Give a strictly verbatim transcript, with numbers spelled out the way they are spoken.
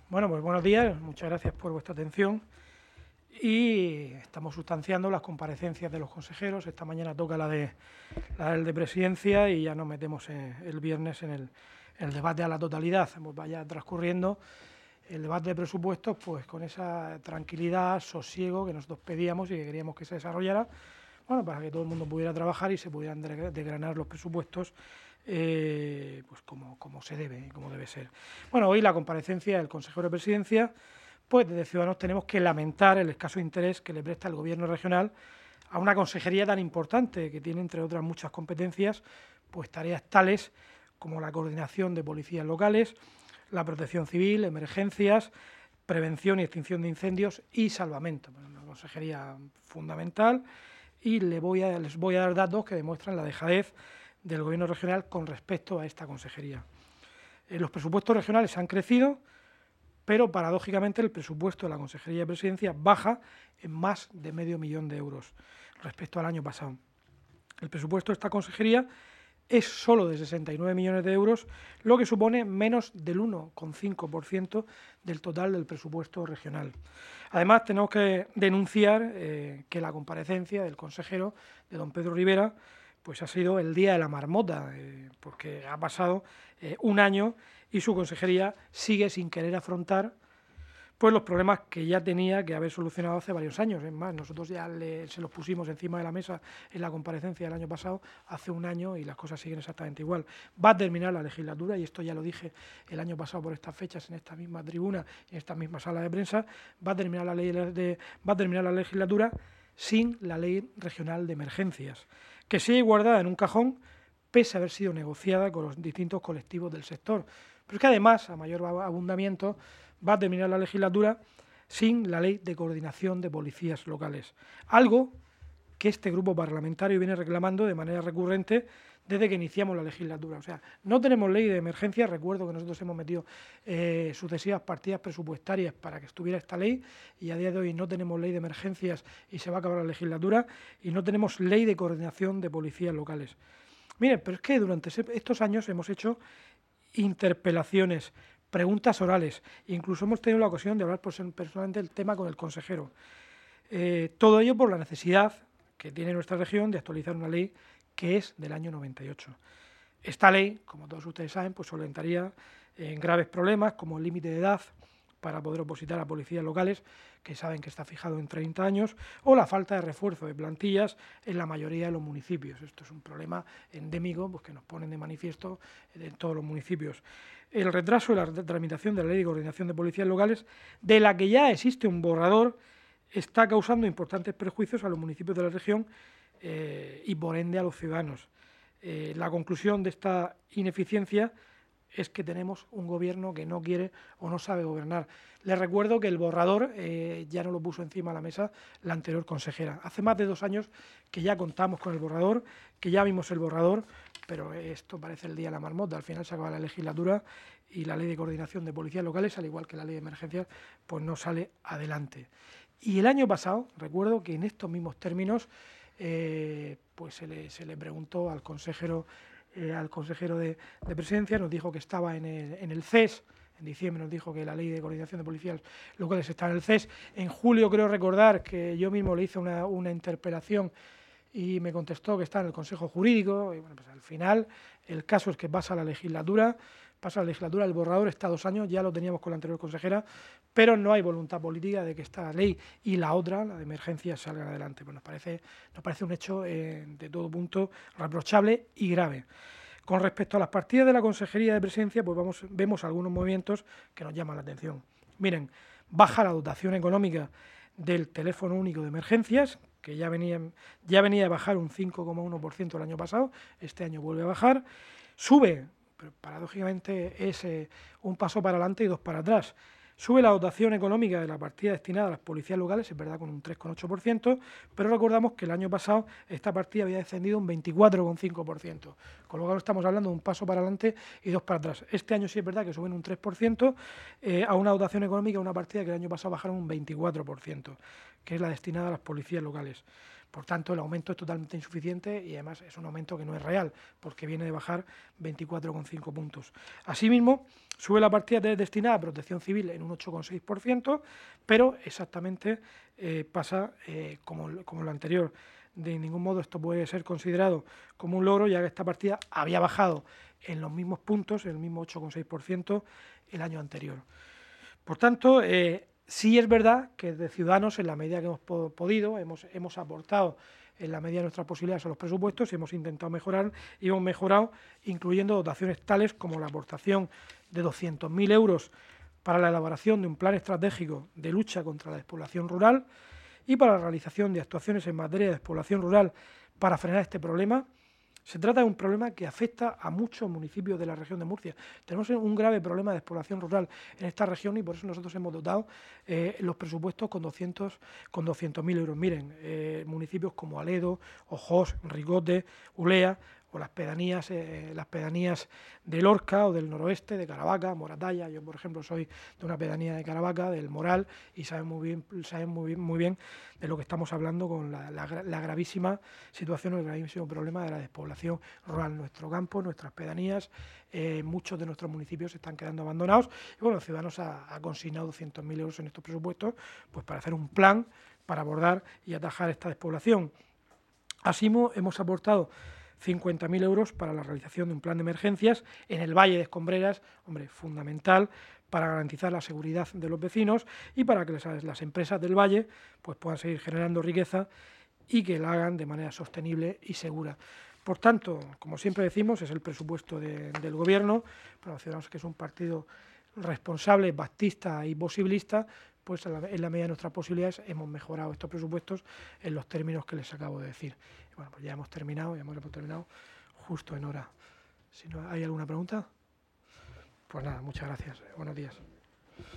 Bueno, pues buenos días, muchas gracias por vuestra atención y estamos sustanciando las comparecencias de los consejeros. Esta mañana toca la de la del de Presidencia y ya nos metemos eh, el viernes en el, en el debate a la totalidad. Pues vaya transcurriendo el debate de presupuestos pues con esa tranquilidad, sosiego que nosotros pedíamos y que queríamos que se desarrollara, bueno, para que todo el mundo pudiera trabajar y se pudieran desgranar los presupuestos eh, pues como, como se debe y como debe ser. Bueno, hoy la comparecencia del consejero de Presidencia, pues desde Ciudadanos tenemos que lamentar el escaso interés que le presta el Gobierno regional a una consejería tan importante que tiene, entre otras muchas competencias, pues tareas tales como la coordinación de policías locales, la protección civil, emergencias, prevención y extinción de incendios y salvamento. Bueno, una consejería fundamental y le voy a, les voy a dar datos que demuestran la dejadez del Gobierno regional con respecto a esta consejería. Eh, los presupuestos regionales han crecido, pero paradójicamente el presupuesto de la Consejería de Presidencia baja en más de medio millón de euros respecto al año pasado. El presupuesto de esta consejería es solo de sesenta y nueve millones de euros, lo que supone menos del uno coma cinco por ciento del total del presupuesto regional. Además, tenemos que denunciar eh, que la comparecencia del consejero, de don Pedro Rivera, pues ha sido el día de la marmota, eh, porque ha pasado eh, un año y su consejería sigue sin querer afrontar pues los problemas que ya tenía que haber solucionado hace varios años. Es más, nosotros ya le, se los pusimos encima de la mesa en la comparecencia del año pasado, hace un año, y las cosas siguen exactamente igual. Va a terminar la legislatura, y esto ya lo dije el año pasado por estas fechas, en esta misma tribuna, en esta misma sala de prensa, va a terminar la, ley de, va a terminar la legislatura sin la ley regional de emergencias, que sigue guardada en un cajón, pese a haber sido negociada con los distintos colectivos del sector. Pero es que además, a mayor abundamiento, va a terminar la legislatura sin la ley de coordinación de policías locales. Algo que este grupo parlamentario viene reclamando de manera recurrente desde que iniciamos la legislatura. O sea, no tenemos ley de emergencia. Recuerdo que nosotros hemos metido eh, sucesivas partidas presupuestarias para que estuviera esta ley y a día de hoy no tenemos ley de emergencias y se va a acabar la legislatura, y no tenemos ley de coordinación de policías locales. Miren, pero es que durante estos años hemos hecho interpelaciones, preguntas orales, incluso hemos tenido la ocasión de hablar personalmente del tema con el consejero. Eh, todo ello por la necesidad que tiene nuestra región de actualizar una ley que es del año noventa y ocho. Esta ley, como todos ustedes saben, pues solventaría en graves problemas como el límite de edad para poder opositar a policías locales, que saben que está fijado en treinta años, o la falta de refuerzo de plantillas en la mayoría de los municipios. Esto es un problema endémico pues, que nos ponen de manifiesto en todos los municipios. El retraso de la tramitación de la Ley de Coordinación de Policías Locales, de la que ya existe un borrador, está causando importantes perjuicios a los municipios de la región eh, y por ende a los ciudadanos. Eh, la conclusión de esta ineficiencia es que tenemos un gobierno que no quiere o no sabe gobernar. Les recuerdo que el borrador eh, ya no lo puso encima de la mesa la anterior consejera. Hace más de dos años que ya contamos con el borrador, que ya vimos el borrador, pero esto parece el día de la marmota. Al final se acaba la legislatura y la ley de coordinación de policías locales, al igual que la ley de emergencias, pues no sale adelante. Y el año pasado, recuerdo que en estos mismos términos, eh, pues se le, se le preguntó al consejero Eh, al consejero de, de Presidencia, nos dijo que estaba en el, en el C E S, en diciembre nos dijo que la ley de coordinación de policías locales está en el C E S, en julio creo recordar que yo mismo le hice una, una interpelación y me contestó que está en el Consejo Jurídico, y bueno, pues al final el caso es que pasa la legislatura, pasa la legislatura, el borrador está dos años, ya lo teníamos con la anterior consejera, pero no hay voluntad política de que esta ley y la otra, la de emergencias, salgan adelante. Pues nos parece, nos parece un hecho eh, de todo punto reprochable y grave. Con respecto a las partidas de la Consejería de Presidencia, pues vamos, vemos algunos movimientos que nos llaman la atención. Miren, baja la dotación económica del teléfono único de emergencias, que ya venía, ya venía a bajar un cinco coma uno por ciento el año pasado, este año vuelve a bajar, sube, pero paradójicamente es eh, un paso para adelante y dos para atrás. Sube la dotación económica de la partida destinada a las policías locales, es verdad, con un tres coma ocho por ciento, pero recordamos que el año pasado esta partida había descendido un veinticuatro coma cinco por ciento, con lo cual estamos hablando de un paso para adelante y dos para atrás. Este año sí es verdad que suben un tres por ciento eh, a una dotación económica, una partida que el año pasado bajaron un veinticuatro por ciento, que es la destinada a las policías locales. Por tanto, el aumento es totalmente insuficiente y además es un aumento que no es real, porque viene de bajar veinticuatro coma cinco puntos. Asimismo, sube la partida destinada a protección civil en un ocho coma seis por ciento, pero exactamente eh, pasa eh, como, como lo anterior. De ningún modo esto puede ser considerado como un logro, ya que esta partida había bajado en los mismos puntos, en el mismo ocho coma seis por ciento el año anterior. Por tanto, eh, sí es verdad que de Ciudadanos, en la medida que hemos podido, hemos, hemos aportado en la medida de nuestras posibilidades a los presupuestos y hemos intentado mejorar y hemos mejorado incluyendo dotaciones tales como la aportación de doscientos mil euros para la elaboración de un plan estratégico de lucha contra la despoblación rural y para la realización de actuaciones en materia de despoblación rural para frenar este problema. Se trata de un problema que afecta a muchos municipios de la región de Murcia. Tenemos un grave problema de despoblación rural en esta región y por eso nosotros hemos dotado eh, los presupuestos con doscientos mil euros. Miren, eh, municipios como Aledo, Ojós, Rigote, Ulea o las pedanías, eh, las pedanías de Lorca o del noroeste, de Caravaca, Moratalla. Yo, por ejemplo, soy de una pedanía de Caravaca, del Moral, y saben muy bien, saben muy bien, muy bien de lo que estamos hablando con la, la, la gravísima situación, el gravísimo problema de la despoblación rural. Nuestro campo, nuestras pedanías, eh, muchos de nuestros municipios se están quedando abandonados. Y bueno, Ciudadanos ha, ha consignado doscientos mil euros en estos presupuestos pues para hacer un plan para abordar y atajar esta despoblación. Asimismo, hemos aportado cincuenta mil euros para la realización de un plan de emergencias en el Valle de Escombreras, hombre, fundamental para garantizar la seguridad de los vecinos y para que las, las empresas del Valle pues, puedan seguir generando riqueza y que la hagan de manera sostenible y segura. Por tanto, como siempre decimos, es el presupuesto de, del Gobierno, para Ciudadanos, que es un partido responsable, baptista y posibilista, pues en la, en la medida de nuestras posibilidades hemos mejorado estos presupuestos en los términos que les acabo de decir. Y bueno, pues ya hemos terminado, ya hemos terminado justo en hora. Si no hay alguna pregunta, pues nada, muchas gracias. Buenos días.